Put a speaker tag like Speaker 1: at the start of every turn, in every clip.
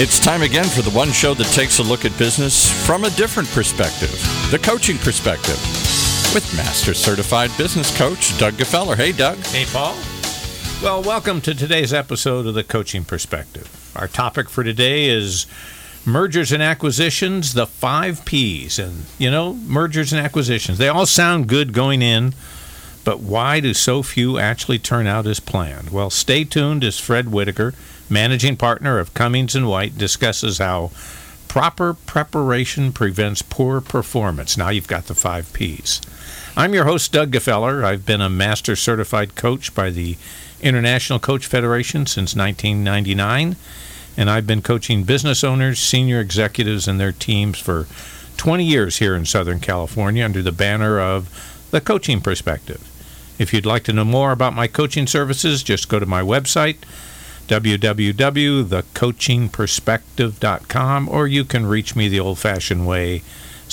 Speaker 1: It's time again for the one show that takes a look at business from a different perspective, the coaching perspective, with Master Certified Business Coach Doug Gefeller. Hey, Doug.
Speaker 2: Hey, Paul. Well, welcome to today's episode of the Coaching Perspective. Our topic for today is mergers and acquisitions, the 5 Ps. And, mergers and acquisitions, they all sound good going in, but why do so few actually turn out as planned? Well, stay tuned as Fred Whitaker, managing partner of Cummings & White, discusses how proper preparation prevents poor performance. Now you've got the 5 Ps. I'm your host, Doug Gefeller. I've been a Master Certified Coach by the International Coach Federation since 1999, and I've been coaching business owners, senior executives, and their teams for 20 years here in Southern California under the banner of the Coaching Perspective. If you'd like to know more about my coaching services, just go to my website, www.thecoachingperspective.com, or you can reach me the old-fashioned way,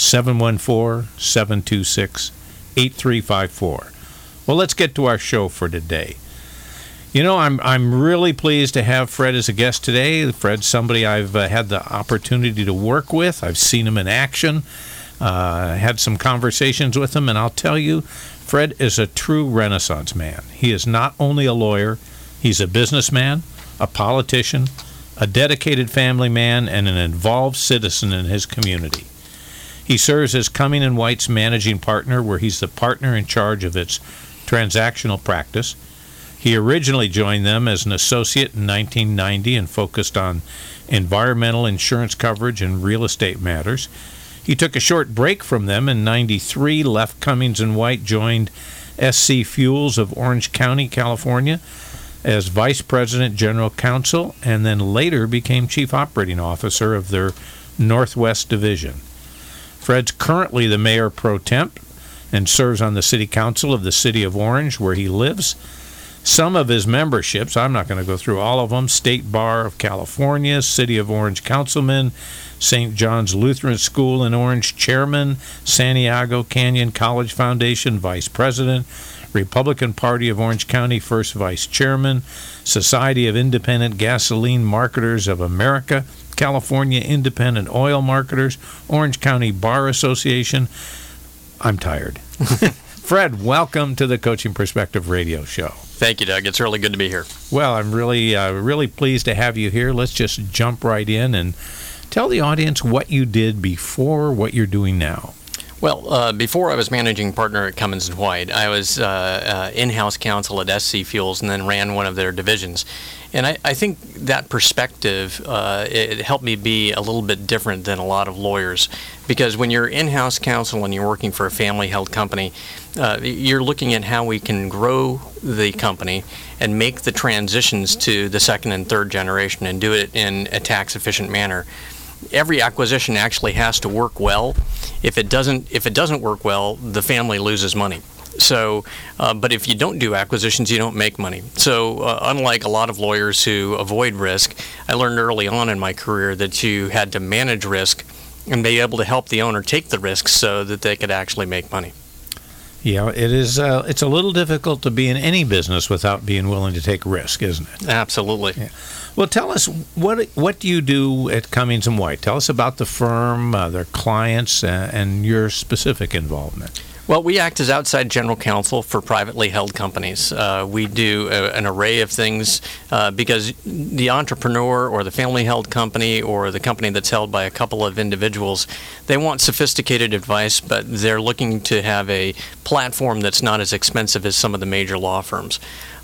Speaker 2: 714-726-8354. Well, let's get to our show for today. I'm really pleased to have Fred as a guest today. Fred's somebody I've had the opportunity to work with. I've seen him in action, had some conversations with him, and I'll tell you, Fred is a true Renaissance man. He is not only a lawyer, he's a businessman, a politician, a dedicated family man, and an involved citizen in his community. He serves as Cummings & White's managing partner, where he's the partner in charge of its transactional practice. He originally joined them as an associate in 1990 and focused on environmental insurance coverage and real estate matters. He took a short break from them in 93, left Cummings & White, joined SC Fuels of Orange County, California, as Vice President General Counsel, and then later became Chief Operating Officer of their Northwest Division. Fred's currently the Mayor Pro Temp and serves on the City Council of the City of Orange, where he lives. Some of his memberships, I'm not going to go through all of them, State Bar of California, City of Orange Councilman, St. John's Lutheran School in Orange Chairman, Santiago Canyon College Foundation Vice President, Republican Party of Orange County First Vice Chairman, Society of Independent Gasoline Marketers of America, California Independent Oil Marketers, Orange County Bar Association. I'm tired. Fred, welcome to the Coaching Perspective radio show.
Speaker 3: Thank you, Doug. It's really good to be here.
Speaker 2: Well, I'm really pleased to have you here. Let's just jump right in and tell the audience what you did before, what you're doing now.
Speaker 3: Well, before I was managing partner at Cummings & White, I was in-house counsel at SC Fuels and then ran one of their divisions. And I think that perspective, it helped me be a little bit different than a lot of lawyers. Because when you're in-house counsel and you're working for a family-held company, you're looking at how we can grow the company and make the transitions to the second and third generation and do it in a tax-efficient manner. Every acquisition actually has to work well. If it doesn't work well, the family loses money. So, but if you don't do acquisitions, you don't make money. So, unlike a lot of lawyers who avoid risk, I learned early on in my career that you had to manage risk and be able to help the owner take the risks so that they could actually make money.
Speaker 2: Yeah, it is. It's a little difficult to be in any business without being willing to take risk, isn't it?
Speaker 3: Absolutely.
Speaker 2: Yeah. Well, tell us, what do you do at Cummings & White? Tell us about the firm, their clients, and your specific involvement.
Speaker 3: Well, we act as outside general counsel for privately held companies. We do an array of things because the entrepreneur or the family-held company or the company that's held by a couple of individuals, they want sophisticated advice, but they're looking to have a platform that's not as expensive as some of the major law firms.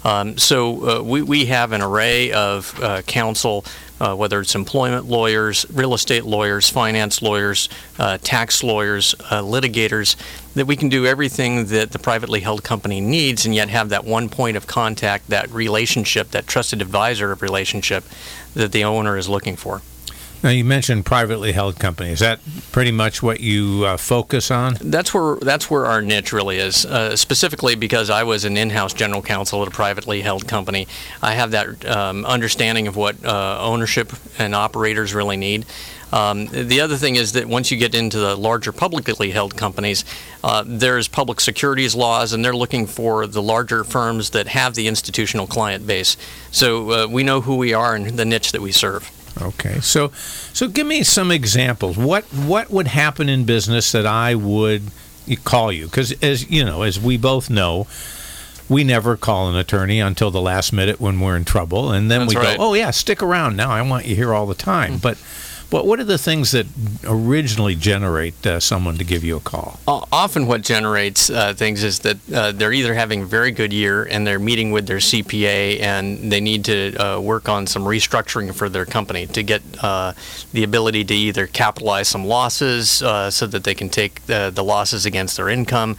Speaker 3: So we have an array of counsel, whether it's employment lawyers, real estate lawyers, finance lawyers, tax lawyers, litigators, that we can do everything that the privately held company needs and yet have that one point of contact, that relationship, that trusted advisor relationship that the owner is looking for.
Speaker 2: Now, you mentioned privately held companies. Is that pretty much what you focus on?
Speaker 3: That's where our niche really is. Specifically because I was an in-house general counsel at a privately held company, I have that understanding of what ownership and operators really need. The other thing is that once you get into the larger publicly held companies, there's public securities laws, and they're looking for the larger firms that have the institutional client base. So we know who we are and the niche that we serve.
Speaker 2: Okay. So give me some examples. What would happen in business that I would call you? Because as we both know, we never call an attorney until the last minute when we're in trouble, and then
Speaker 3: That's
Speaker 2: we
Speaker 3: right.
Speaker 2: go, "Oh yeah, stick around now. I want you here all the time." But what are the things that originally generate someone to give you a call?
Speaker 3: Often what generates things is that they're either having a very good year and they're meeting with their CPA and they need to work on some restructuring for their company to get the ability to either capitalize some losses so that they can take the losses against their income.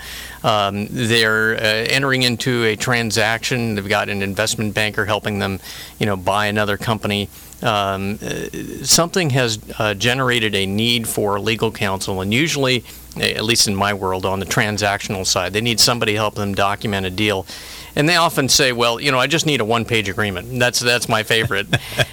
Speaker 3: They're entering into a transaction. They've got an investment banker helping them, buy another company. Something has generated a need for legal counsel, and usually, at least in my world, on the transactional side, they need somebody to help them document a deal. And they often say, well, I just need a one-page agreement. That's my favorite.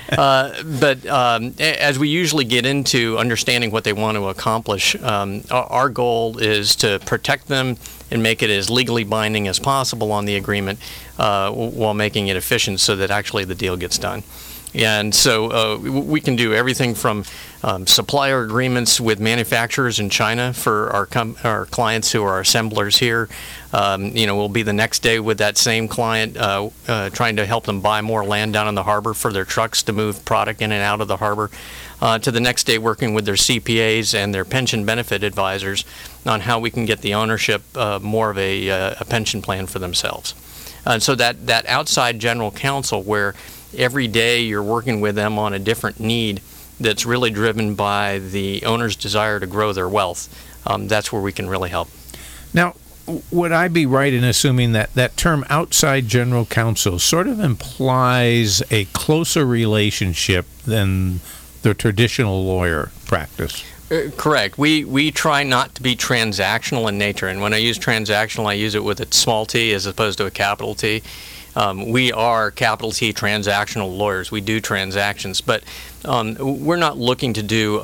Speaker 3: But as we usually get into understanding what they want to accomplish, our goal is to protect them and make it as legally binding as possible on the agreement while making it efficient so that actually the deal gets done. And so we can do everything from supplier agreements with manufacturers in China for our clients who are assemblers here. We'll be the next day with that same client trying to help them buy more land down in the harbor for their trucks to move product in and out of the harbor. To the next day working with their CPAs and their pension benefit advisors on how we can get the ownership more of a pension plan for themselves. And so that outside general counsel where every day you're working with them on a different need that's really driven by the owner's desire to grow their wealth. That's where we can really help.
Speaker 2: Now, would I be right in assuming that term outside general counsel sort of implies a closer relationship than the traditional lawyer practice?
Speaker 3: Correct. We try not to be transactional in nature. And when I use transactional, I use it with a small t as opposed to a capital T. We are capital T transactional lawyers. We do transactions, but we're not looking to do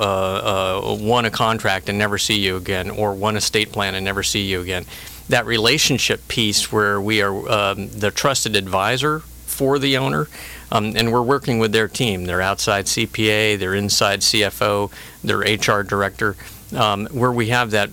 Speaker 3: one a contract and never see you again, or one estate plan and never see you again. That relationship piece where we are the trusted advisor for the owner, and we're working with their team, their outside CPA, their inside CFO, their HR director, where we have that,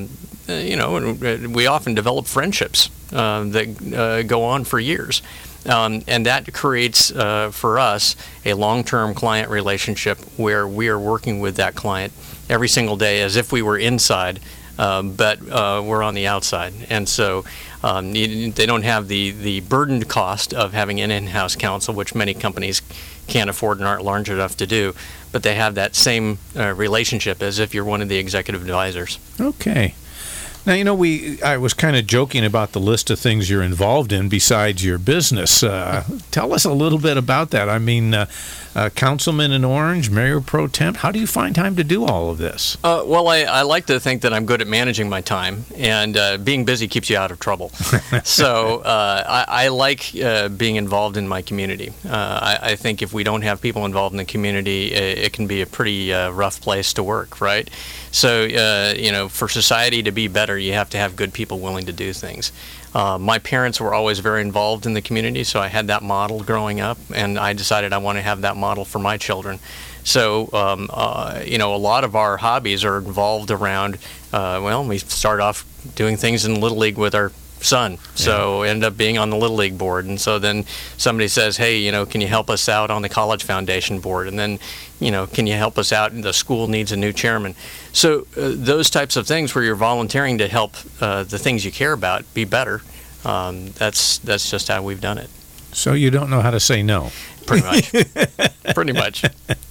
Speaker 3: we often develop friendships that go on for years. And that creates, for us, a long-term client relationship where we are working with that client every single day as if we were inside, but we're on the outside. And so they don't have the burdened cost of having an in-house counsel, which many companies can't afford and aren't large enough to do, but they have that same relationship as if you're one of the executive advisors.
Speaker 2: Okay. Now, I was kind of joking about the list of things you're involved in besides your business. Tell us a little bit about that. I mean, councilman in Orange, mayor pro temp, how do you find time to do all of this?
Speaker 3: Well, I like to think that I'm good at managing my time, and being busy keeps you out of trouble. So I like being involved in my community. I think if we don't have people involved in the community, it can be a pretty rough place to work, right? So, for society to be better, you have to have good people willing to do things. My parents were always very involved in the community, so I had that model growing up, and I decided I want to have that model for my children. So, a lot of our hobbies are involved around, we start off doing things in Little League with our son, so end up being on the Little League board, and so then somebody says, hey, can you help us out on the College Foundation board, and then can you help us out, the school needs a new chairman. So those types of things where you're volunteering to help the things you care about be better, that's just how we've done it.
Speaker 2: So you don't know how to say no?
Speaker 3: Pretty much.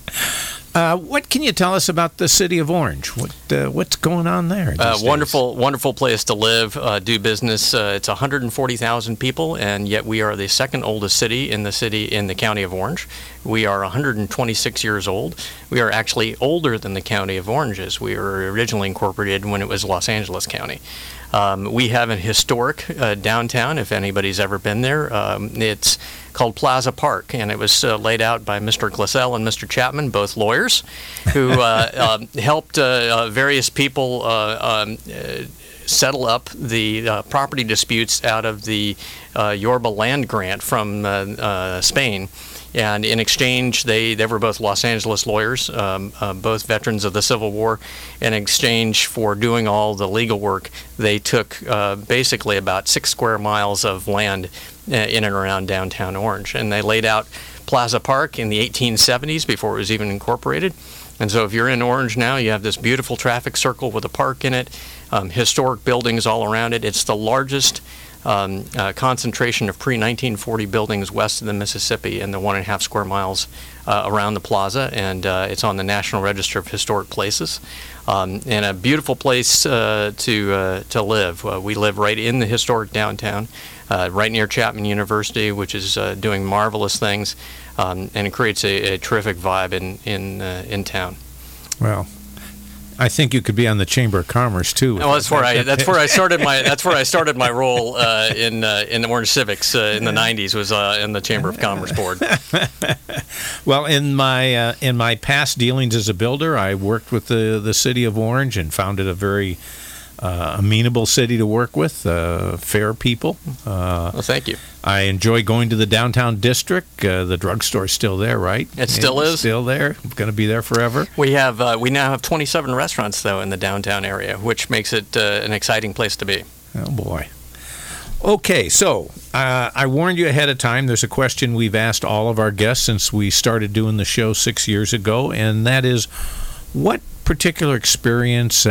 Speaker 2: What can you tell us about the city of Orange? What's going on there?
Speaker 3: Wonderful place to live, do business. It's 140,000 people, and yet we are the second oldest city in the county of Orange. We are 126 years old. We are actually older than the county of Orange is. We were originally incorporated when it was Los Angeles County. We have a historic downtown, if anybody's ever been there. It's called Plaza Park, and it was laid out by Mr. Glassell and Mr. Chapman, both lawyers, who helped various people settle up the property disputes out of the Yorba land grant from Spain And in exchange, they were both Los Angeles lawyers, both veterans of the Civil War. In exchange for doing all the legal work, they took basically about 6 square miles of land in and around downtown Orange. And they laid out Plaza Park in the 1870s before it was even incorporated. And so if you're in Orange now, you have this beautiful traffic circle with a park in it, historic buildings all around it. It's the largest concentration of pre-1940 buildings west of the Mississippi in the 1.5 square miles around the plaza, and it's on the National Register of Historic Places, and a beautiful place to live. We live right in the historic downtown, right near Chapman University, which is doing marvelous things, and it creates a terrific vibe in town.
Speaker 2: Well, I think you could be on the Chamber of Commerce too.
Speaker 3: Well, that's where I started my role in the Orange Civics in the '90s. Was in the Chamber of Commerce board.
Speaker 2: Well, in my past dealings as a builder, I worked with the city of Orange and found it a very amenable city to work with, fair people.
Speaker 3: Well, thank you.
Speaker 2: I enjoy going to the downtown district. The drugstore's still there, right?
Speaker 3: It still is.
Speaker 2: Still there. Going to be there forever.
Speaker 3: We now have 27 restaurants though in the downtown area, which makes it an exciting place to be.
Speaker 2: Oh boy. Okay, so I warned you ahead of time. There's a question we've asked all of our guests since we started doing the show 6 years ago, and that is, what particular experience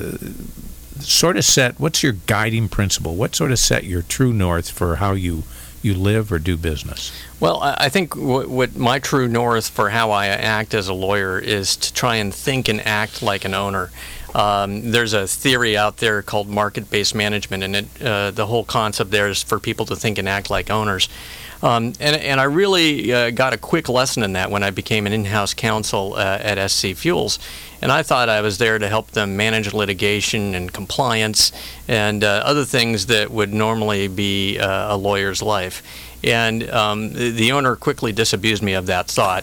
Speaker 2: what's your guiding principle? What sort of set your true north for how you live or do business?
Speaker 3: Well, I think what my true north for how I act as a lawyer is to try and think and act like an owner. There's a theory out there called market-based management, and the whole concept there is for people to think and act like owners. And I really got a quick lesson in that when I became an in-house counsel at SC Fuels. And I thought I was there to help them manage litigation and compliance and other things that would normally be a lawyer's life. And the owner quickly disabused me of that thought.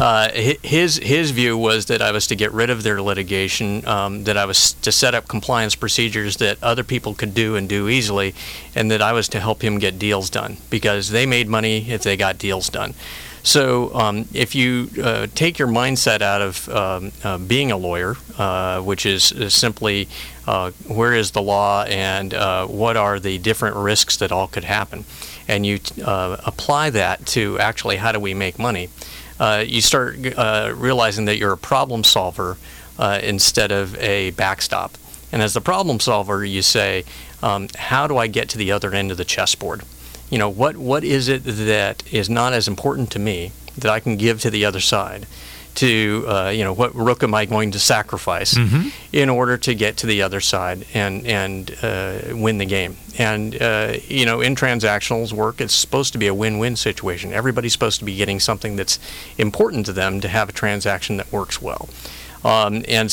Speaker 3: His view was that I was to get rid of their litigation, that I was to set up compliance procedures that other people could do and do easily, and that I was to help him get deals done because they made money if they got deals done. So if you take your mindset out of being a lawyer, which is simply where is the law and what are the different risks that all could happen, and you apply that to actually how do we make money, you start realizing that you're a problem solver instead of a backstop. And as the problem solver, you say, how do I get to the other end of the chessboard? You know, what is it that is not as important to me that I can give to the other side? To what rook am I going to sacrifice in order to get to the other side and win the game? And in transactional work, it's supposed to be a win-win situation. Everybody's supposed to be getting something that's important to them to have a transaction that works well. And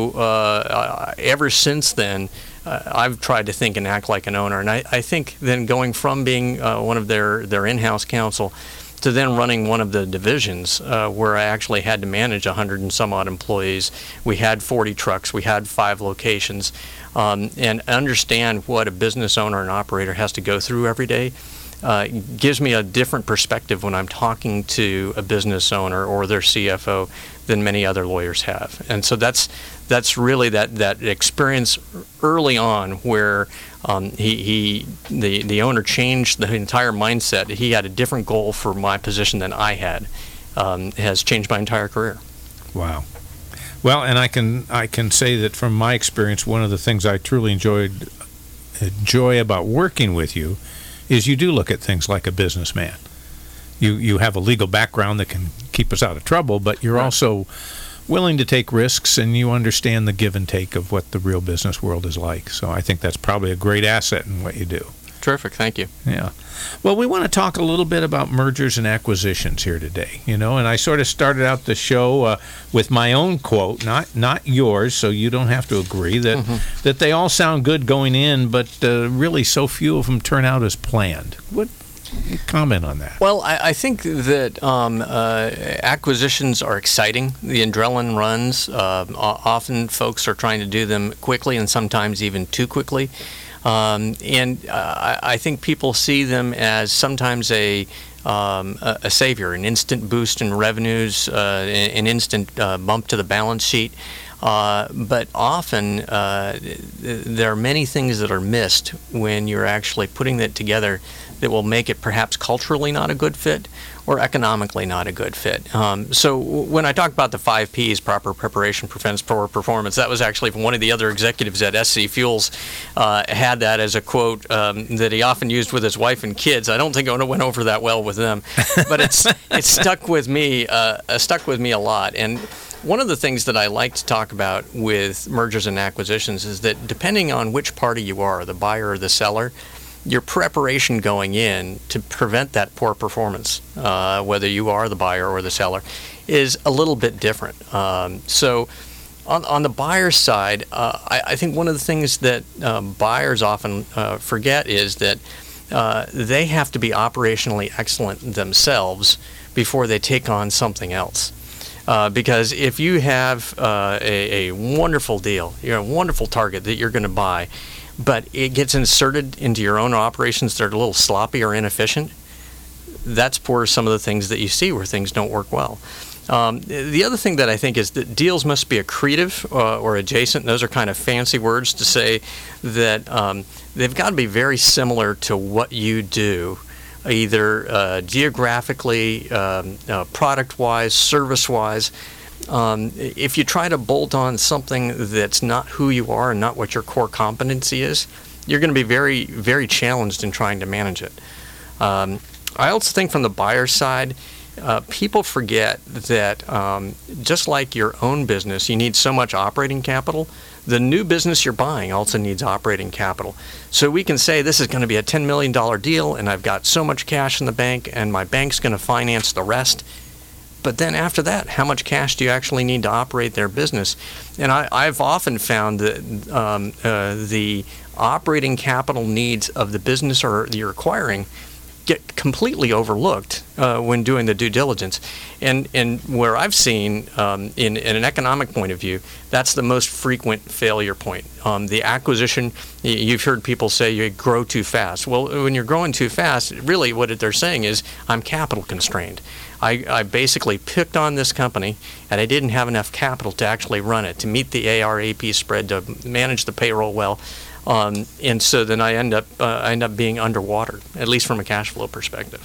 Speaker 3: so ever since then, I've tried to think and act like an owner. And I think then going from being one of their in-house counsel to then running one of the divisions where I actually had to manage 100 and some odd employees. We had 40 trucks. We had 5 locations. And understand what a business owner and operator has to go through every day gives me a different perspective when I'm talking to a business owner or their CFO than many other lawyers have. And so that's really that experience early on where the owner changed the entire mindset. He had a different goal for my position than I had. Has changed my entire career.
Speaker 2: Wow. Well, and I can say that from my experience, one of the things I truly enjoy about working with you is you do look at things like a businessman. You have a legal background that can keep us out of trouble, but you're also willing to take risks, and you understand the give and take of what the real business world is like. So I think that's probably a great asset in what you do.
Speaker 3: Terrific. Thank you.
Speaker 2: Yeah. Well, we want to talk a little bit about mergers and acquisitions here today, and I sort of started out the show with my own quote, not yours, so you don't have to agree, that they all sound good going in, but really so few of them turn out as planned. What comment on that?
Speaker 3: Well, I think that acquisitions are exciting. The adrenaline runs. Often folks are trying to do them quickly and sometimes even too quickly. And I think people see them as sometimes a a savior, an instant boost in revenues, an instant bump to the balance sheet. But often there are many things that are missed when you're actually putting that together that will make it perhaps culturally not a good fit or economically not a good fit. So when I talk about the 5 Ps, proper preparation prevents poor performance, that was actually from one of the other executives at SC Fuels, had that as a quote that he often used with his wife and kids. I don't think it went over that well with them, but it stuck with me a lot. And one of the things that I like to talk about with mergers and acquisitions is that depending on which party you are, the buyer or the seller, your preparation going in to prevent that poor performance, whether you are the buyer or the seller, is a little bit different. So on the buyer's side, I think one of the things that buyers often forget is that they have to be operationally excellent themselves before they take on something else. Because if you have a wonderful deal, a wonderful target that you're going to buy, but it gets inserted into your own operations that are a little sloppy or inefficient, that's where some of the things that you see where things don't work well. The other thing that I think is that deals must be accretive or adjacent. Those are kind of fancy words to say that they've got to be very similar to what you do, either geographically, product-wise, service-wise. If you try to bolt on something that's not who you are and not what your core competency is, you're going to be very, very challenged in trying to manage it. I also think from the buyer side, people forget that just like your own business, you need so much operating capital. The new business you're buying also needs operating capital. So we can say this is going to be a $10 million deal and I've got so much cash in the bank and my bank's going to finance the rest. But then after that, how much cash do you actually need to operate their business? And I've often found that the operating capital needs of the business or you're acquiring get completely overlooked when doing the due diligence. And where I've seen, in an economic point of view, that's the most frequent failure point. The acquisition, you've heard people say you grow too fast. Well, when you're growing too fast, really what they're saying is, I'm capital constrained. I basically picked on this company, and I didn't have enough capital to actually run it, to meet the AR/AP spread, to manage the payroll well. And so then I end up being underwater, at least from a cash flow perspective.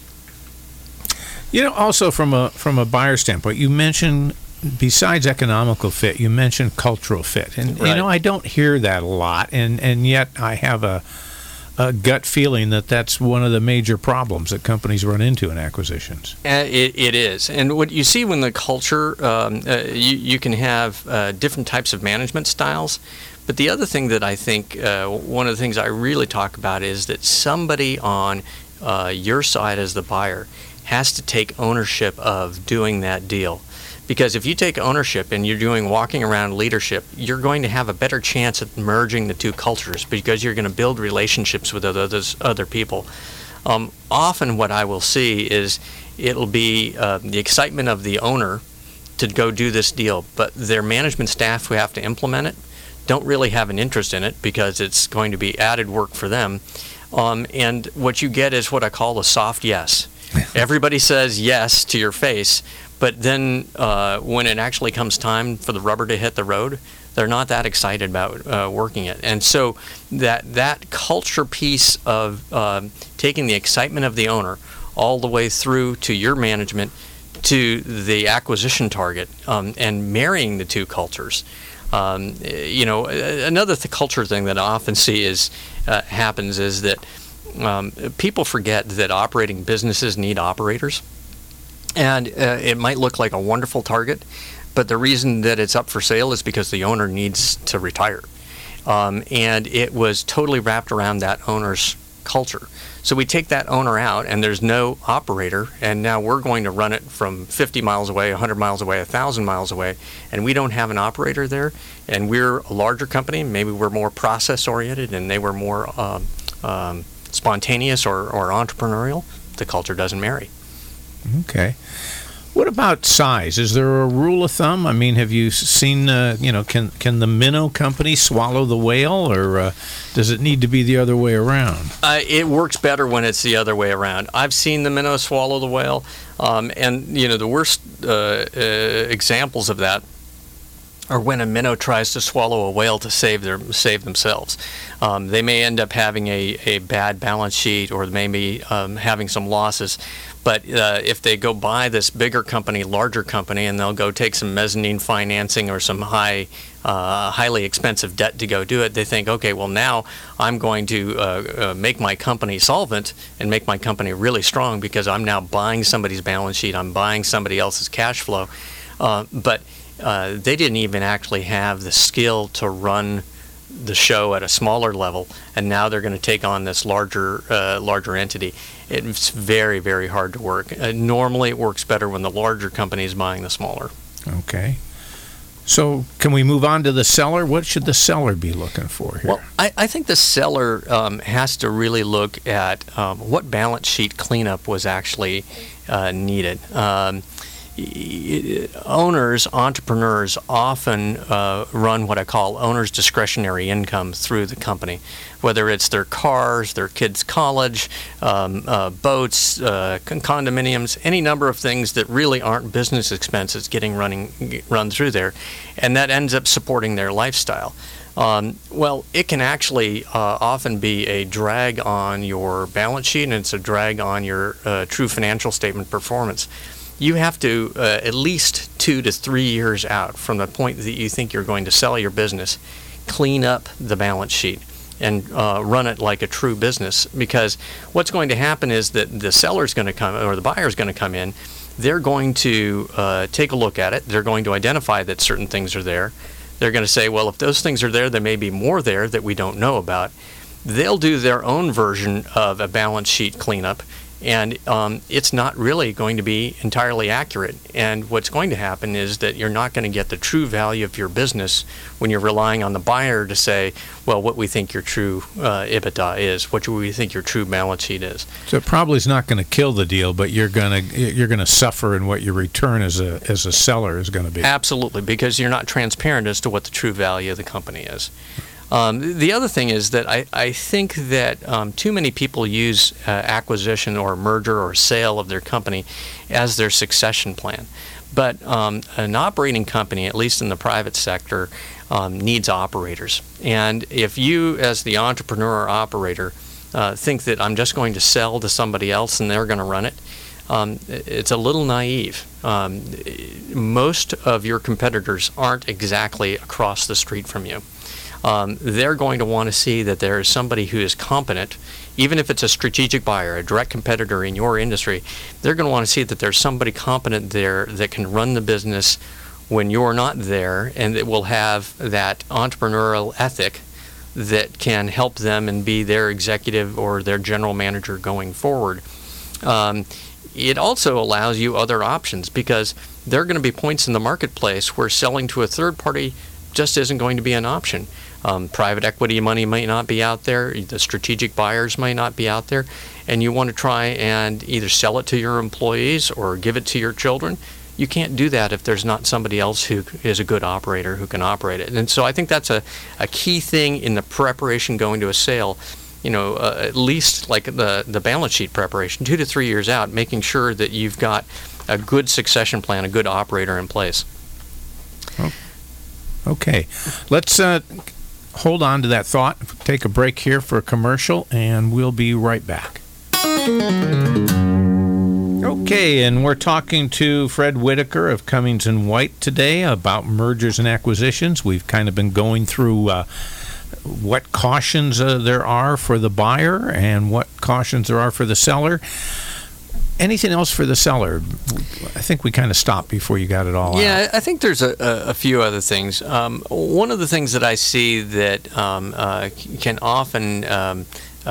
Speaker 2: Also from a buyer standpoint, you mentioned, besides economical fit, you mentioned cultural fit, and
Speaker 3: right.
Speaker 2: I don't hear that a lot, and yet I have a gut feeling that that's one of the major problems that companies run into in acquisitions.
Speaker 3: It is. And what you see when the culture, you can have different types of management styles. But the other thing that I think, one of the things I really talk about is that somebody on your side as the buyer has to take ownership of doing that deal. Because if you take ownership and you're doing walking around leadership, you're going to have a better chance at merging the two cultures because you're going to build relationships with other people. Often what I will see is it'll be the excitement of the owner to go do this deal, but their management staff who have to implement it don't really have an interest in it because it's going to be added work for them. And what you get is what I call a soft yes. Everybody says yes to your face, but then when it actually comes time for the rubber to hit the road, they're not that excited about working it. And so that culture piece of taking the excitement of the owner all the way through to your management to the acquisition target and marrying the two cultures. Another culture thing that I often see happens is that people forget that operating businesses need operators. And it might look like a wonderful target, but the reason that it's up for sale is because the owner needs to retire. And it was totally wrapped around that owner's culture. So we take that owner out, and there's no operator, and now we're going to run it from 50 miles away, 100 miles away, 1,000 miles away, and we don't have an operator there, and we're a larger company. Maybe we're more process-oriented, and they were more spontaneous or entrepreneurial. The culture doesn't marry.
Speaker 2: Okay. What about size? Is there a rule of thumb? I mean, have you seen, can the minnow company swallow the whale, or does it need to be the other way around?
Speaker 3: It works better when it's the other way around. I've seen the minnow swallow the whale, and the worst examples of that are when a minnow tries to swallow a whale to save themselves. They may end up having a bad balance sheet, or they may be having some losses. But if they go buy this bigger company, larger company, and they'll go take some mezzanine financing or some highly expensive debt to go do it, they think, okay, well, now I'm going to make my company solvent and make my company really strong because I'm now buying somebody's balance sheet, I'm buying somebody else's cash flow. But they didn't even actually have the skill to run the show at a smaller level, and now they're going to take on this larger entity. It's very, very hard to work. Normally it works better when the larger company is buying the smaller.
Speaker 2: Okay. So can we move on to the seller? What should the seller be looking for here?
Speaker 3: Well, I think the seller has to really look at what balance sheet cleanup was actually needed. Owners, entrepreneurs often run what I call owner's discretionary income through the company, whether it's their cars, their kids' college, boats, condominiums, any number of things that really aren't business expenses getting run through there, and that ends up supporting their lifestyle. Well, it can actually often be a drag on your balance sheet, and it's a drag on your true financial statement performance. You have to, at least 2 to 3 years out from the point that you think you're going to sell your business, clean up the balance sheet and run it like a true business. Because what's going to happen is that the seller's going to come, or the buyer's going to come in, they're going to take a look at it, they're going to identify that certain things are there. They're going to say, well, if those things are there, there may be more there that we don't know about. They'll do their own version of a balance sheet cleanup, and it's not really going to be entirely accurate. And what's going to happen is that you're not going to get the true value of your business when you're relying on the buyer to say, well, what we think your true EBITDA is, what we think your true balance sheet is.
Speaker 2: So it probably is not going to kill the deal, but you're going to suffer in what your return as a seller is going to be.
Speaker 3: Absolutely, because you're not transparent as to what the true value of the company is. The other thing is that I think that too many people use acquisition or merger or sale of their company as their succession plan. But an operating company, at least in the private sector, needs operators. And if you, as the entrepreneur or operator, think that I'm just going to sell to somebody else and they're going to run it, it's a little naive. Most of your competitors aren't exactly across the street from you. They're going to want to see that there is somebody who is competent, even if it's a strategic buyer, a direct competitor in your industry. They're going to want to see that there's somebody competent there that can run the business when you're not there, and that will have that entrepreneurial ethic that can help them and be their executive or their general manager going forward. It also allows you other options, because there are going to be points in the marketplace where selling to a third party just isn't going to be an option. Private equity money might not be out there, the strategic buyers might not be out there, and you want to try and either sell it to your employees or give it to your children. You can't do that if there's not somebody else who is a good operator who can operate it. And so I think that's a key thing in the preparation going to a sale. At least like the balance sheet preparation, 2 to 3 years out, making sure that you've got a good succession plan, a good operator in place.
Speaker 2: Okay, let's hold on to that thought, take a break here for a commercial, and we'll be right back. Okay, and we're talking to Fred Whitaker of Cummings & White today about mergers and acquisitions. We've kind of been going through what cautions there are for the buyer and what cautions there are for the seller. Anything else for the seller? I think we kind of stopped before you got it all out.
Speaker 3: Yeah, I think there's a few other things. One of the things that I see that can often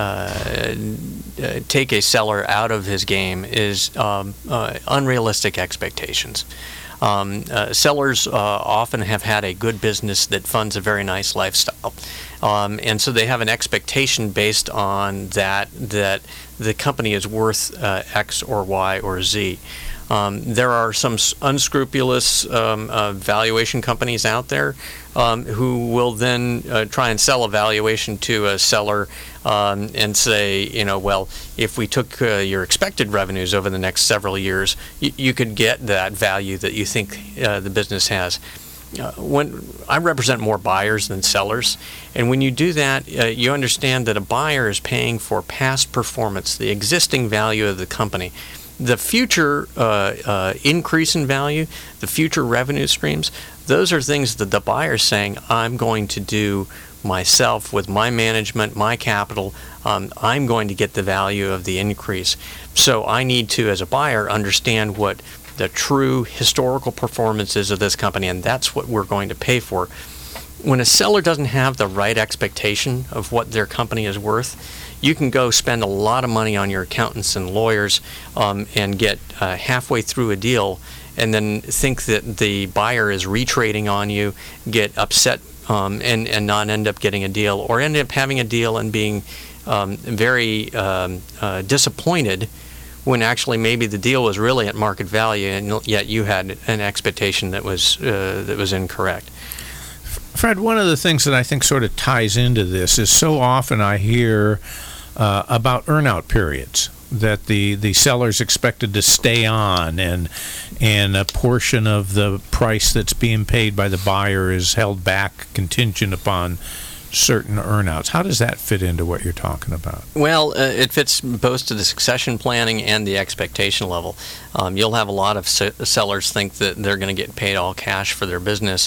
Speaker 3: take a seller out of his game is unrealistic expectations. Sellers often have had a good business that funds a very nice lifestyle. And so they have an expectation based on that the company is worth X or Y or Z. There are some unscrupulous valuation companies out there who will then try and sell a valuation to a seller and say, well, if we took your expected revenues over the next several years, you could get that value that you think the business has. When I represent more buyers than sellers, and when you do that, you understand that a buyer is paying for past performance, the existing value of the company. The future increase in value, the future revenue streams, those are things that the buyer is saying, I'm going to do myself with my management, my capital. I'm going to get the value of the increase. So I need to, as a buyer, understand what the true historical performance is of this company, and that's what we're going to pay for. When a seller doesn't have the right expectation of what their company is worth, you can go spend a lot of money on your accountants and lawyers and get halfway through a deal and then think that the buyer is retrading on you, get upset and not end up getting a deal, or end up having a deal and being very disappointed when actually maybe the deal was really at market value and yet you had an expectation that was incorrect.
Speaker 2: Fred, one of the things that I think sort of ties into this is so often I hear about earnout periods, that the seller's expected to stay on and a portion of the price that's being paid by the buyer is held back contingent upon certain earnouts. How does that fit into what you're talking about?
Speaker 3: Well, it fits both to the succession planning and the expectation level. You'll have a lot of sellers think that they're going to get paid all cash for their business.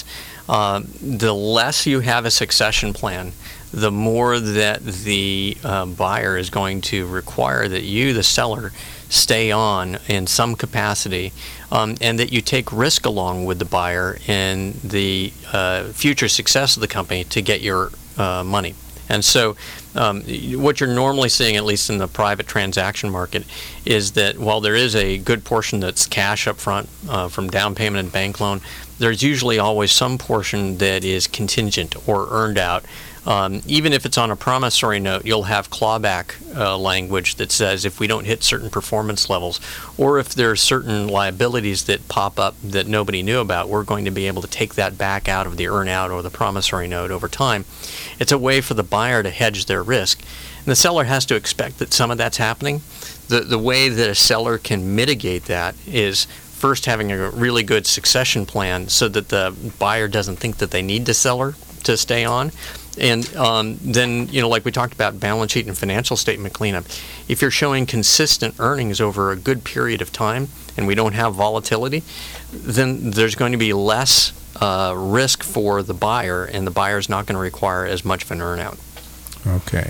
Speaker 3: The less you have a succession plan, the more that the buyer is going to require that you, the seller, stay on in some capacity, and that you take risk along with the buyer in the future success of the company to get your money. And so what you're normally seeing, at least in the private transaction market, is that while there is a good portion that's cash up front from down payment and bank loan, there's usually always some portion that is contingent or earned out. Even if it's on a promissory note, you'll have clawback language that says if we don't hit certain performance levels, or if there are certain liabilities that pop up that nobody knew about, we're going to be able to take that back out of the earn-out or the promissory note over time. It's a way for the buyer to hedge their risk. And the seller has to expect that some of that's happening. The way that a seller can mitigate that is first having a really good succession plan so that the buyer doesn't think that they need the seller to stay on. And then, like we talked about, balance sheet and financial statement cleanup. If you're showing consistent earnings over a good period of time and we don't have volatility, then there's going to be less risk for the buyer, and the buyer's not going to require as much of an earn-out.
Speaker 2: Okay.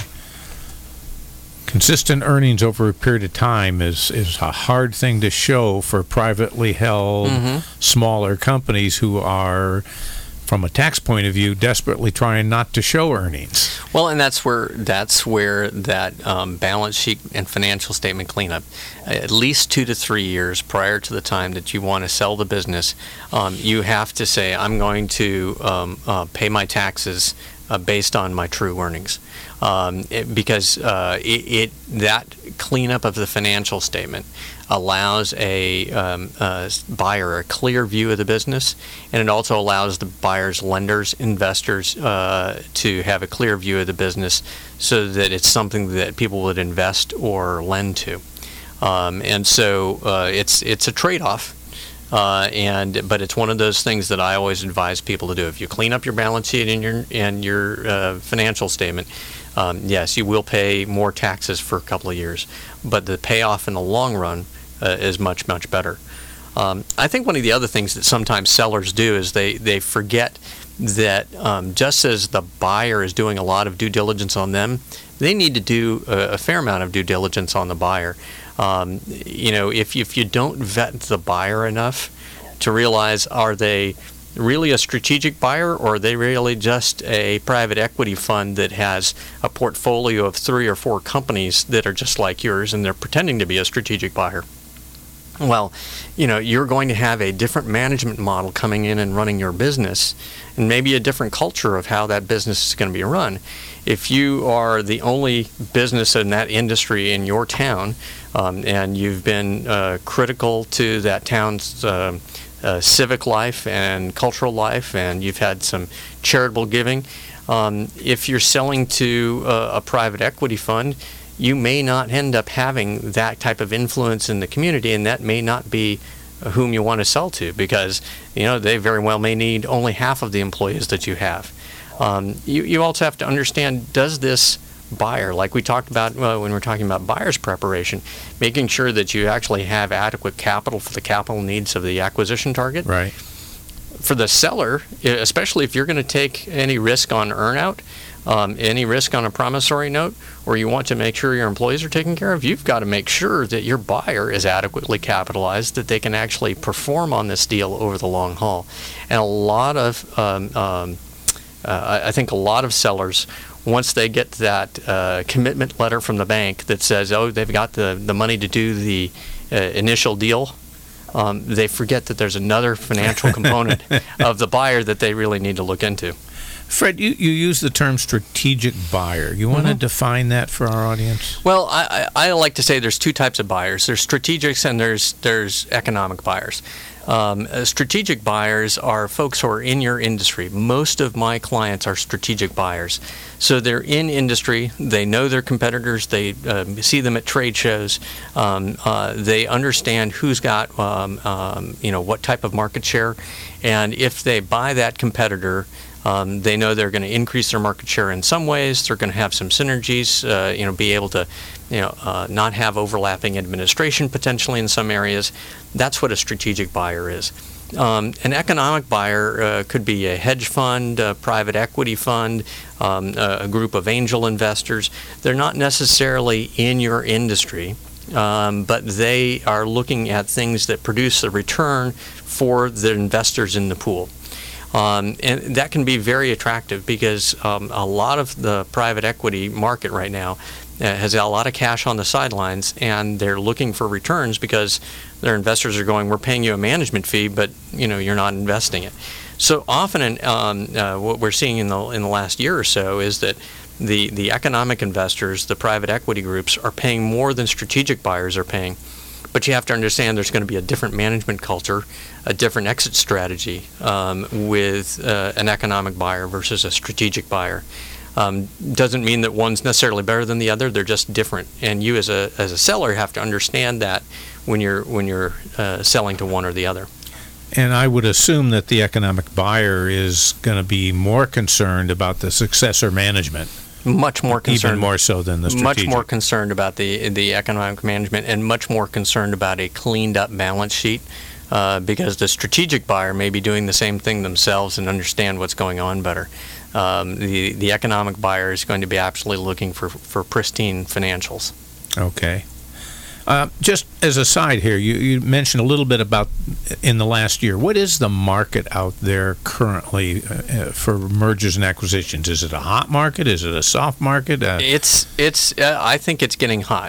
Speaker 2: Consistent earnings over a period of time is a hard thing to show for privately held smaller companies who are, from a tax point of view, desperately trying not to show earnings.
Speaker 3: Well, and that's where that balance sheet and financial statement cleanup, at least 2 to 3 years prior to the time that you want to sell the business, you have to say, I'm going to pay my taxes based on my true earnings. Because that cleanup of the financial statement allows a buyer a clear view of the business, and it also allows the buyer's lenders, investors to have a clear view of the business so that it's something that people would invest or lend to. And so it's a trade-off. But it's one of those things that I always advise people to do. If you clean up your balance sheet and your financial statement, yes, you will pay more taxes for a couple of years, but the payoff in the long run is much, much better. I think one of the other things that sometimes sellers do is they forget that just as the buyer is doing a lot of due diligence on them, they need to do a fair amount of due diligence on the buyer. If you don't vet the buyer enough to realize, are they really a strategic buyer, or are they really just a private equity fund that has a portfolio of 3 or 4 companies that are just like yours and they're pretending to be a strategic buyer? Well, you're going to have a different management model coming in and running your business, and maybe a different culture of how that business is going to be run. If you are the only business in that industry in your town, and you've been critical to that town's civic life and cultural life, and you've had some charitable giving, if you're selling to a private equity fund, you may not end up having that type of influence in the community, and that may not be whom you want to sell to, because they very well may need only half of the employees that you have. You also have to understand, does this buyer, like we talked about when we're talking about buyer's preparation, making sure that you actually have adequate capital for the capital needs of the acquisition target.
Speaker 2: Right.
Speaker 3: For the seller, especially if you're going to take any risk on earnout, any risk on a promissory note, or you want to make sure your employees are taken care of, you've got to make sure that your buyer is adequately capitalized, that they can actually perform on this deal over the long haul. And a lot of, I think a lot of sellers, once they get that commitment letter from the bank that says, they've got the money to do the initial deal, they forget that there's another financial component of the buyer that they really need to look into.
Speaker 2: Fred, you use the term strategic buyer. You want to define that for our audience?
Speaker 3: Well, I like to say there's two types of buyers. There's strategics and there's economic buyers. Strategic buyers are folks who are in your industry. Most of my clients are strategic buyers. So they're in industry. They know their competitors. They see them at trade shows. They understand who's got what type of market share. And if they buy that competitor, they know they're going to increase their market share in some ways. They're going to have some synergies, be able to, not have overlapping administration potentially in some areas. That's what a strategic buyer is. An economic buyer could be a hedge fund, a private equity fund, a group of angel investors. They're not necessarily in your industry, but they are looking at things that produce a return for the investors in the pool. And that can be very attractive because a lot of the private equity market right now has a lot of cash on the sidelines, and they're looking for returns because their investors are going, we're paying you a management fee, but you're not investing it. So often, what we're seeing in the last year or so is that the economic investors, the private equity groups, are paying more than strategic buyers are paying. But you have to understand there's going to be a different management culture, a different exit strategy with an economic buyer versus a strategic buyer. Doesn't mean that one's necessarily better than the other. They're just different. And you as a seller have to understand that when you're selling to one or the other.
Speaker 2: And I would assume that the economic buyer is going to be more concerned about the successor management.
Speaker 3: Much more concerned,
Speaker 2: even more so than the strategic.
Speaker 3: Much more concerned about the economic management, and much more concerned about a cleaned up balance sheet, because the strategic buyer may be doing the same thing themselves and understand what's going on better. The economic buyer is going to be absolutely looking for pristine financials.
Speaker 2: Okay. Just as a side here, you mentioned a little bit about in the last year. What is the market out there currently for mergers and acquisitions? Is it a hot market? Is it a soft market?
Speaker 3: I think it's getting hot.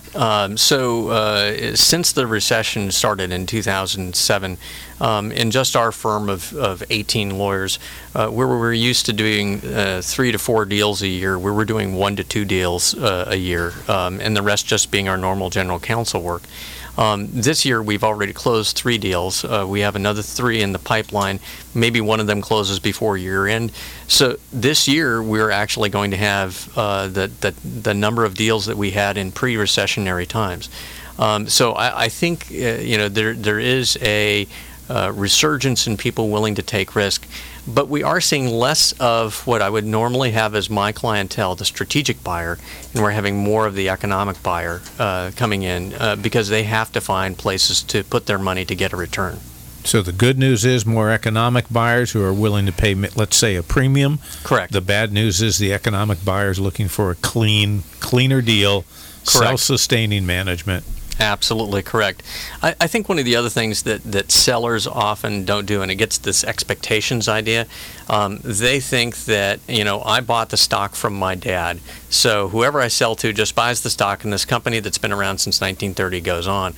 Speaker 3: Since the recession started in 2007, in just our firm of 18 lawyers, where we were used to doing 3 to 4 deals a year, we were doing 1 to 2 deals a year, and the rest just being our normal general counsel work. This year, we've already closed 3 deals. We have another 3 in the pipeline. Maybe one of them closes before year end. So this year, we're actually going to have the number of deals that we had in pre-recessionary times. So I think there is a resurgence in people willing to take risk. But we are seeing less of what I would normally have as my clientele, the strategic buyer, and we're having more of the economic buyer coming in because they have to find places to put their money to get a return.
Speaker 2: So the good news is more economic buyers who are willing to pay, let's say, a premium.
Speaker 3: Correct.
Speaker 2: The bad news is the economic buyers looking for a cleaner deal, self-sustaining management.
Speaker 3: Absolutely correct. I think one of the other things that sellers often don't do, and it gets this expectations idea, they think that, I bought the stock from my dad, so whoever I sell to just buys the stock, and this company that's been around since 1930 goes on.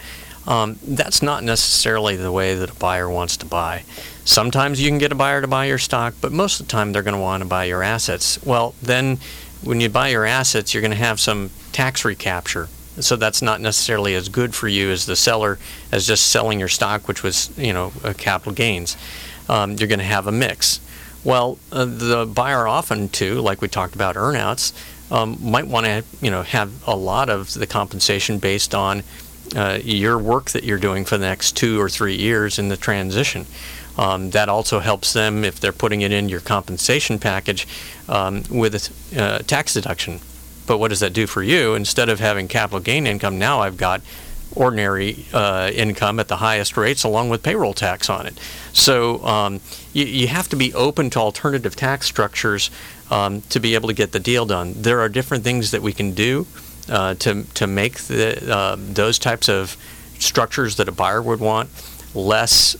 Speaker 3: That's not necessarily the way that a buyer wants to buy. Sometimes you can get a buyer to buy your stock, but most of the time they're going to want to buy your assets. Well, then when you buy your assets, you're going to have some tax recapture. So that's not necessarily as good for you as the seller as just selling your stock, which was, capital gains. You're going to have a mix. Well, the buyer often, too, like we talked about earnouts, might want to, have a lot of the compensation based on your work that you're doing for the next 2 or 3 years in the transition. That also helps them if they're putting it in your compensation package with a tax deduction. But what does that do for you? Instead of having capital gain income, now I've got ordinary income at the highest rates along with payroll tax on it. So you have to be open to alternative tax structures to be able to get the deal done. There are different things that we can do to make those types of structures that a buyer would want less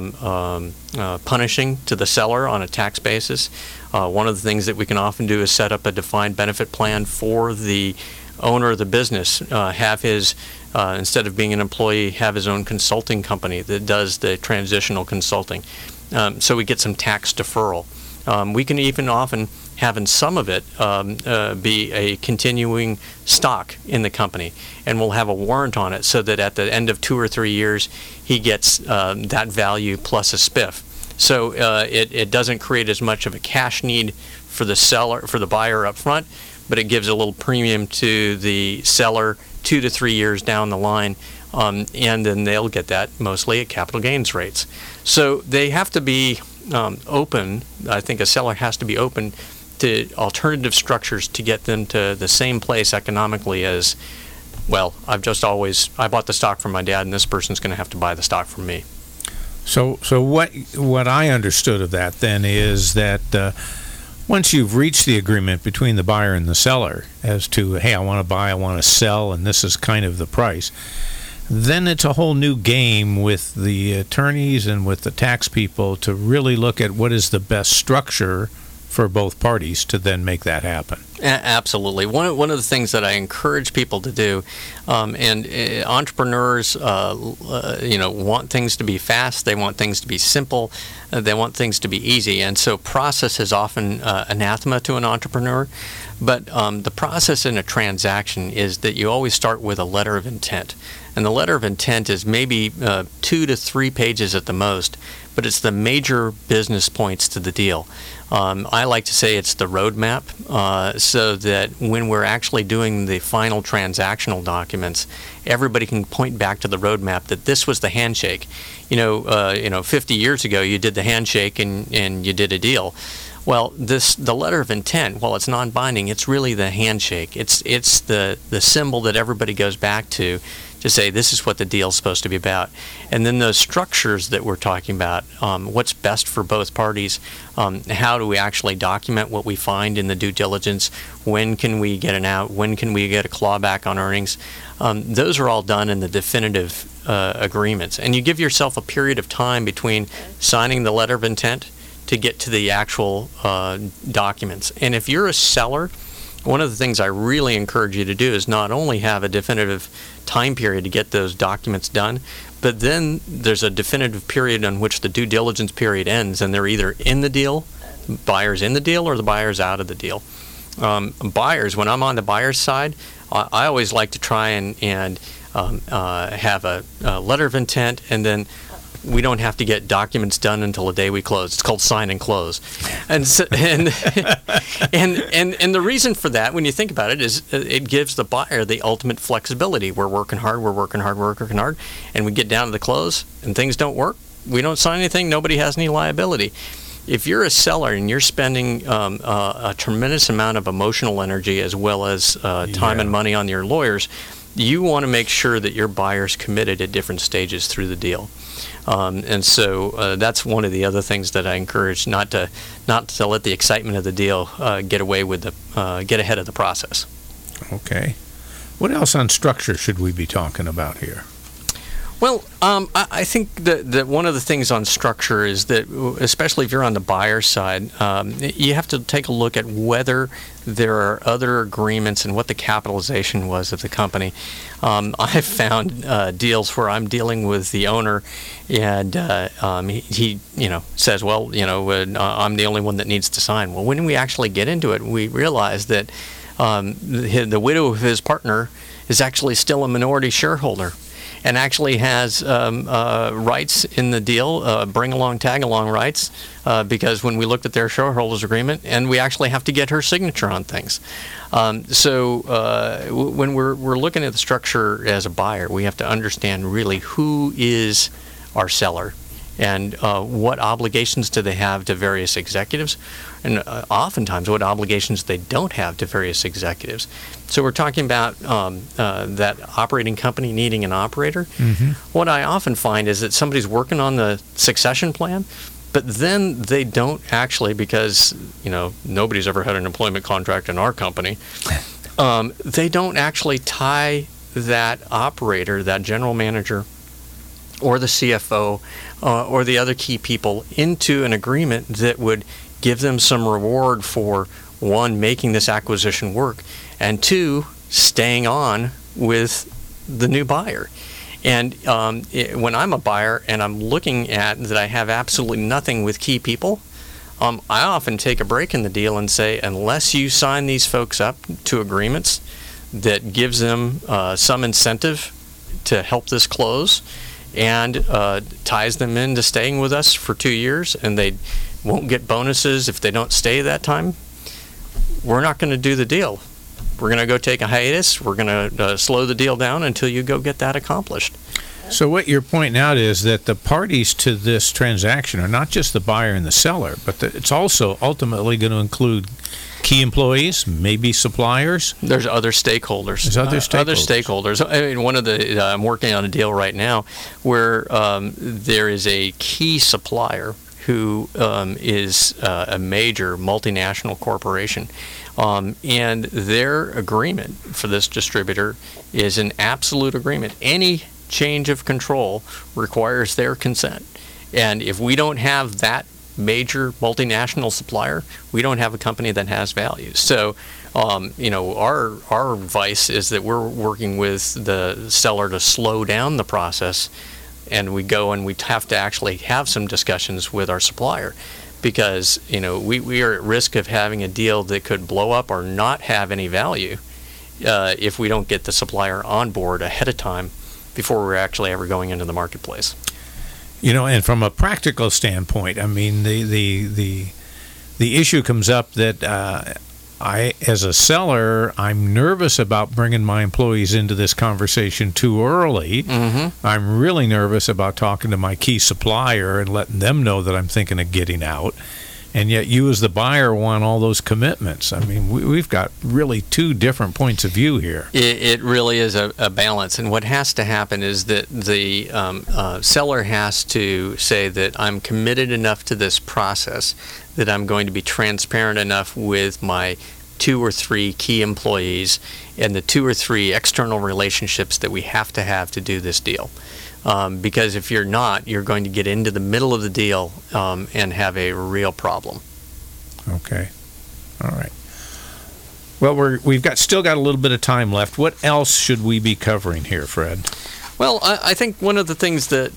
Speaker 3: punishing to the seller on a tax basis. One of the things that we can often do is set up a defined benefit plan for the owner of the business, have his, instead of being an employee, have his own consulting company that does the transitional consulting. So we get some tax deferral. We can even often have in some of it be a continuing stock in the company, and we'll have a warrant on it so that at the end of 2 or 3 years he gets that value plus a spiff. So it doesn't create as much of a cash need for the seller, for the buyer up front, but it gives a little premium to the seller 2 to 3 years down the line, and then they'll get that mostly at capital gains rates. So they have to be open. I think a seller has to be open to alternative structures to get them to the same place economically as, well, I bought the stock from my dad, and this person's going to have to buy the stock from me.
Speaker 2: So what I understood of that then is that once you've reached the agreement between the buyer and the seller as to, hey, I want to buy, I want to sell, and this is kind of the price, then it's a whole new game with the attorneys and with the tax people to really look at what is the best structure for both parties to then make that happen.
Speaker 3: Absolutely. One of the things that I encourage people to do, and entrepreneurs, want things to be fast. They want things to be simple. They want things to be easy. And so process is often anathema to an entrepreneur. But the process in a transaction is that you always start with a letter of intent. And the letter of intent is maybe 2 to 3 pages at the most, but it's the major business points to the deal. I like to say it's the roadmap, so that when we're actually doing the final transactional documents, everybody can point back to the roadmap that this was the handshake. 50 years ago you did the handshake and you did a deal. Well, the letter of intent, while it's non-binding, it's really the handshake. It's the symbol that everybody goes back to say this is what the deal's supposed to be about. And then those structures that we're talking about, what's best for both parties, how do we actually document what we find in the due diligence, when can we get an out, when can we get a clawback on earnings, those are all done in the definitive agreements. And you give yourself a period of time between signing the letter of intent to get to the actual documents. And if you're a seller, one of the things I really encourage you to do is not only have a definitive time period to get those documents done, but then there's a definitive period on which the due diligence period ends, and they're either in the deal, buyer's in the deal, or the buyer's out of the deal. Buyers, when I'm on the buyer's side, I always like to try and have a letter of intent, and then we don't have to get documents done until the day we close. It's called sign and close. And so, and the reason for that, when you think about it, is it gives the buyer the ultimate flexibility. We're working hard, and we get down to the close, and things don't work. We don't sign anything. Nobody has any liability. If you're a seller and you're spending a tremendous amount of emotional energy as well as time and money on your lawyers, you want to make sure that your buyer's committed at different stages through the deal. And so that's one of the other things that I encourage, not to let the excitement of the deal get ahead of the process.
Speaker 2: Okay. What else on structure should we be talking about here?
Speaker 3: Well, I think that one of the things on structure is that, especially if you're on the buyer side, you have to take a look at whether there are other agreements and what the capitalization was of the company. I've found deals where I'm dealing with the owner, and he says, well, I'm the only one that needs to sign. Well, when we actually get into it, we realize that the widow of his partner is actually still a minority shareholder, and actually has rights in the deal, bring-along, tag-along rights, because when we looked at their shareholders agreement, and we actually have to get her signature on things. So when we're looking at the structure as a buyer, we have to understand really who is our seller, and what obligations do they have to various executives, and oftentimes what obligations they don't have to various executives. So we're talking about that operating company needing an operator. Mm-hmm. What I often find is that somebody's working on the succession plan, but then they don't actually, because nobody's ever had an employment contract in our company, they don't actually tie that operator, that general manager, or the CFO, or the other key people into an agreement that would give them some reward for, one, making this acquisition work, and two, staying on with the new buyer. And when I'm a buyer and I'm looking at that I have absolutely nothing with key people, I often take a break in the deal and say, unless you sign these folks up to agreements that gives them some incentive to help this close, and ties them into staying with us for 2 years, and they won't get bonuses if they don't stay that time, we're not going to do the deal. We're going to go take a hiatus. We're going to slow the deal down until you go get that accomplished.
Speaker 2: So what you're pointing out is that the parties to this transaction are not just the buyer and the seller, but it's also ultimately going to include key employees, maybe suppliers.
Speaker 3: There's other stakeholders. Other stakeholders. I mean, one of the I'm working on a deal right now where there is a key supplier who is a major multinational corporation, and their agreement for this distributor is an absolute agreement. Any change of control requires their consent, and if we don't have that major multinational supplier, we don't have a company that has value. So, our advice is that we're working with the seller to slow down the process, and we go and we have to actually have some discussions with our supplier, because we are at risk of having a deal that could blow up or not have any value if we don't get the supplier on board ahead of time before we're actually ever going into the marketplace.
Speaker 2: And from a practical standpoint, I mean, the issue comes up that I, as a seller, I'm nervous about bringing my employees into this conversation too early. Mm-hmm. I'm really nervous about talking to my key supplier and letting them know that I'm thinking of getting out. And yet you as the buyer want all those commitments. I mean, we've got really two different points of view here.
Speaker 3: It really is a balance. And what has to happen is that the seller has to say that I'm committed enough to this process that I'm going to be transparent enough with my 2 or 3 key employees and the 2 or 3 external relationships that we have to do this deal. Because if you're not, you're going to get into the middle of the deal and have a real problem.
Speaker 2: Okay. All right. Well, we've still got a little bit of time left. What else should we be covering here, Fred?
Speaker 3: Well, I think one of the things that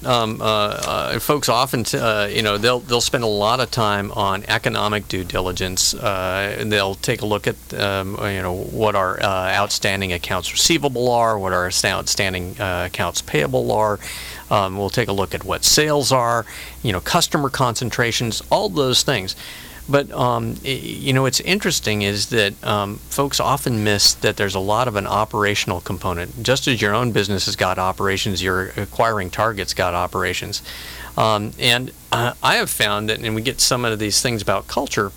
Speaker 3: folks often, they'll spend a lot of time on economic due diligence, and they'll take a look at, what our outstanding accounts receivable are, what our outstanding accounts payable are. We'll take a look at what sales are, customer concentrations, all those things. But, what's interesting is that folks often miss that there's a lot of an operational component. Just as your own business has got operations, your acquiring target's got operations. And I have found that, and we get some of these things about culture,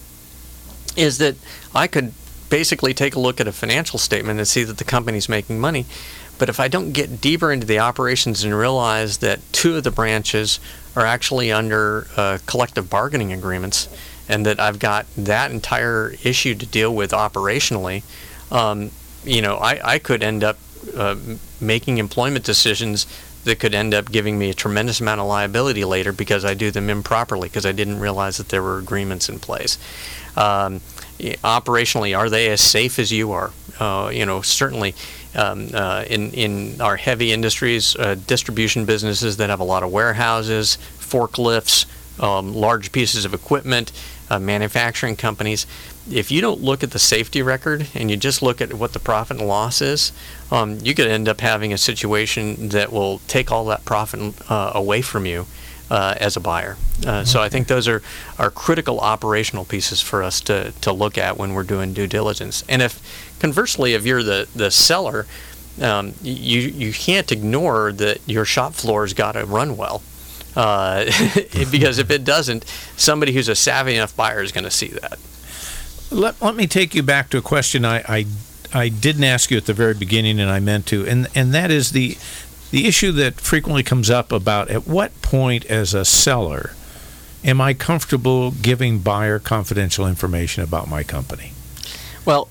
Speaker 3: is that I could basically take a look at a financial statement and see that the company's making money. But if I don't get deeper into the operations and realize that 2 of the branches are actually under collective bargaining agreements, and that I've got that entire issue to deal with operationally, I could end up making employment decisions that could end up giving me a tremendous amount of liability later because I do them improperly, because I didn't realize that there were agreements in place. Operationally, are they as safe as you are? Certainly in our heavy industries, distribution businesses that have a lot of warehouses, forklifts, large pieces of equipment, manufacturing companies, if you don't look at the safety record and you just look at what the profit and loss is, you could end up having a situation that will take all that profit away from you as a buyer. So I think those are critical operational pieces for us to look at when we're doing due diligence. And conversely, if you're the seller, you can't ignore that your shop floor's got to run well. Because if it doesn't, somebody who's a savvy enough buyer is going to see that.
Speaker 2: Let me take you back to a question I didn't ask you at the very beginning, and I meant to, and that is the issue that frequently comes up about at what point as a seller am I comfortable giving buyer confidential information about my company?
Speaker 3: Well,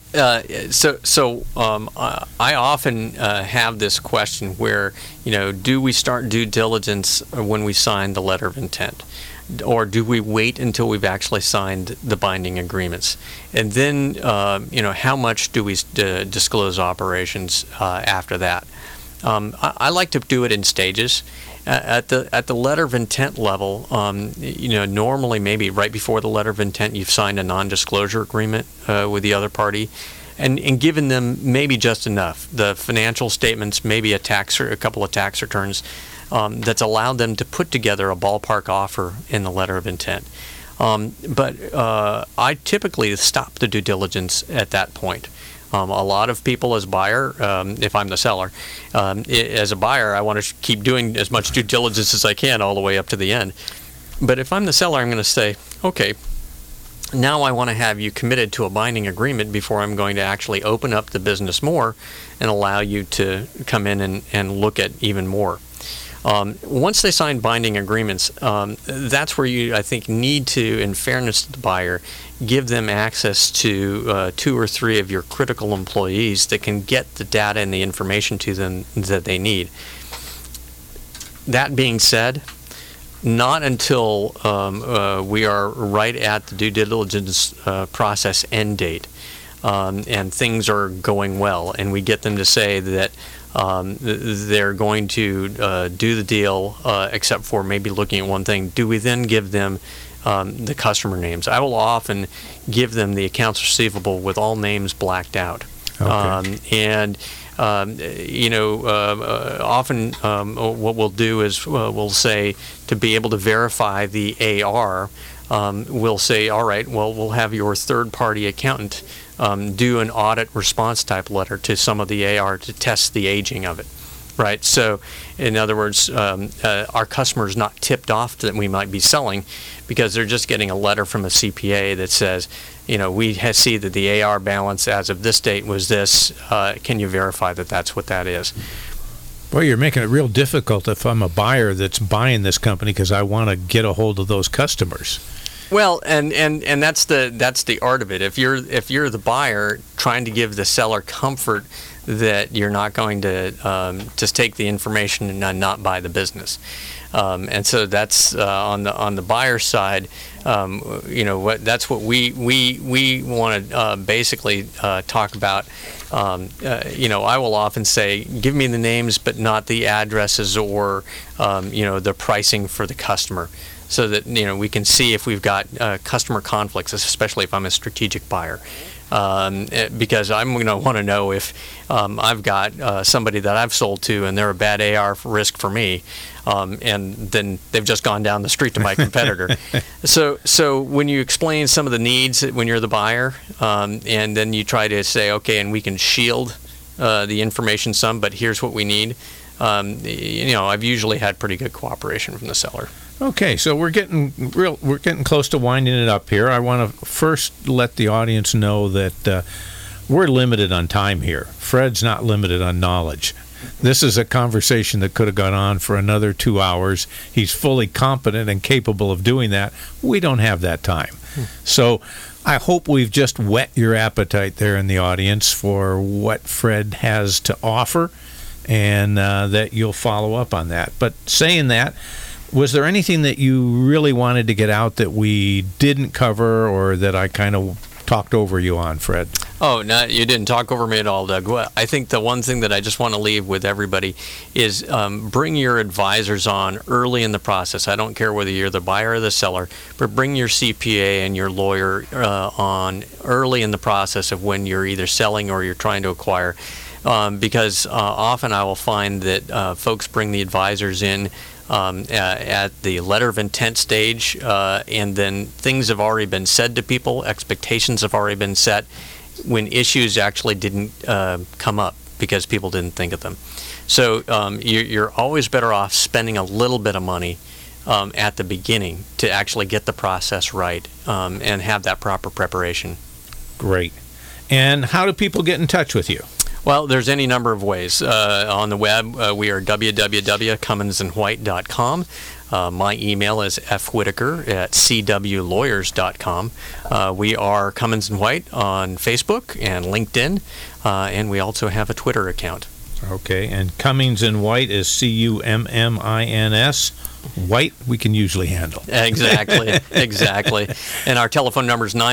Speaker 3: so I often have this question where, do we start due diligence when we sign the letter of intent? Or do we wait until we've actually signed the binding agreements? And then, how much do we disclose operations after that? I like to do it in stages. At the letter of intent level, normally maybe right before the letter of intent, you've signed a non-disclosure agreement with the other party, and given them maybe just enough. The financial statements, maybe a couple of tax returns, that's allowed them to put together a ballpark offer in the letter of intent. But I typically stop the due diligence at that point. A lot of people as buyer, if I'm the seller, as a buyer, I want to keep doing as much due diligence as I can all the way up to the end. But if I'm the seller, I'm going to say, okay, now I want to have you committed to a binding agreement before I'm going to actually open up the business more and allow you to come in and look at even more. Once they sign binding agreements, that's where you, I think, need to, in fairness to the buyer, give them access to 2 or 3 of your critical employees that can get the data and the information to them that they need. That being said, not until we are right at the due diligence process end date and things are going well, and we get them to say that they're going to do the deal, except for maybe looking at one thing. Do we then give them the customer names? I will often give them the accounts receivable with all names blacked out. Okay. Often what we'll do is we'll say, to be able to verify the AR, we'll say, all right, well, we'll have your third-party accountant do an audit response type letter to some of the AR to test the aging of it, right? So, in other words, our customer is not tipped off that we might be selling because they're just getting a letter from a CPA that says, we see that the AR balance as of this date was this. Can you verify that that's what that is?
Speaker 2: Boy, you're making it real difficult if I'm a buyer that's buying this company because I want to get a hold of those customers.
Speaker 3: Well, and that's the art of it. If you're the buyer trying to give the seller comfort that you're not going to just take the information and not buy the business, and so that's on the buyer side. That's what we want to basically talk about. I will often say, give me the names, but not the addresses or the pricing for the customer, so that we can see if we've got customer conflicts, especially if I'm a strategic buyer, because I'm going to want to know if I've got somebody that I've sold to and they're a bad AR risk for me, and then they've just gone down the street to my competitor. So when you explain some of the needs when you're the buyer, and then you try to say, okay, and we can shield the information some, but here's what we need. I've usually had pretty good cooperation from the seller.
Speaker 2: Okay, so we're getting close to winding it up here. I want to first let the audience know that we're limited on time here. Fred's not limited on knowledge. This is a conversation that could have gone on for another 2 hours. He's fully competent and capable of doing that. We don't have that time. So I hope we've just whet your appetite there in the audience for what Fred has to offer. and that you'll follow up on that. But saying that, was there anything that you really wanted to get out that we didn't cover, or that I kind of talked over you on, Fred?
Speaker 3: Oh, no, you didn't talk over me at all, Doug. Well, I think the one thing that I just want to leave with everybody is bring your advisors on early in the process. I don't care whether you're the buyer or the seller, but bring your CPA and your lawyer on early in the process of when you're either selling or you're trying to acquire. Because often I will find that folks bring the advisors in at the letter of intent stage, and then things have already been said to people, expectations have already been set, when issues actually didn't come up because people didn't think of them. So you're always better off spending a little bit of money at the beginning to actually get the process right and have that proper preparation.
Speaker 2: Great. And how do people get in touch with you?
Speaker 3: Well, there's any number of ways. On the web, we are www.cumminsandwhite.com. My email is fwhitaker@cwlawyers.com. We are Cummins & White on Facebook and LinkedIn, and we also have a Twitter account.
Speaker 2: Okay, and Cummins & White is Cummins. White, we can usually handle.
Speaker 3: Exactly, exactly. And our telephone number is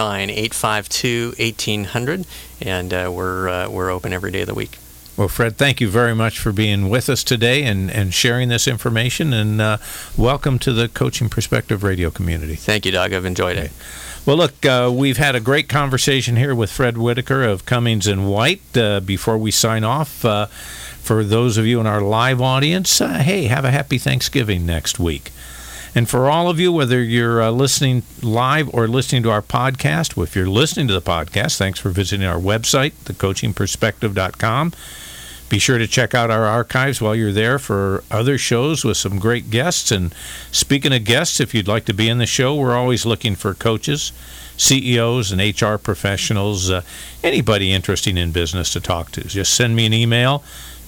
Speaker 3: 949-852-1800, and we're open every day of the week.
Speaker 2: Well, Fred, thank you very much for being with us today and sharing this information, and welcome to the Coaching Perspective radio community.
Speaker 3: Thank you, Doug. I've enjoyed it.
Speaker 2: Well, look, we've had a great conversation here with Fred Whitaker of Cummins & White. Before we sign off, for those of you in our live audience, hey, have a happy Thanksgiving next week. And for all of you, whether you're listening live or listening to our podcast, if you're listening to the podcast, thanks for visiting our website, thecoachingperspective.com. Be sure to check out our archives while you're there for other shows with some great guests. And speaking of guests, if you'd like to be in the show, we're always looking for coaches, CEOs, and HR professionals, anybody interested in business to talk to. Just send me an email,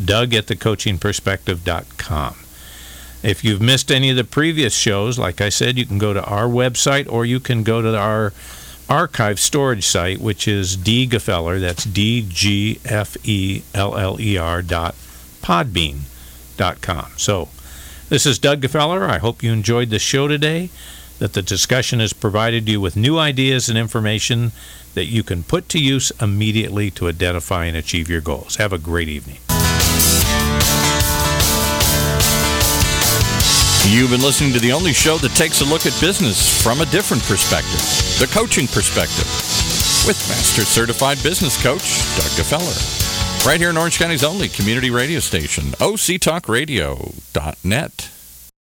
Speaker 2: doug@thecoachingperspective.com. If you've missed any of the previous shows, like I said, you can go to our website, or you can go to our archive storage site, which is dgefeller, that's DGFELLER.podbean.com. So, this is Doug Gefeller. I hope you enjoyed the show today, that the discussion has provided you with new ideas and information that you can put to use immediately to identify and achieve your goals. Have a great evening.
Speaker 1: You've been listening to the only show that takes a look at business from a different perspective, the Coaching Perspective, with Master Certified Business Coach Doug Gefeller, right here in Orange County's only community radio station, OCTalkRadio.net.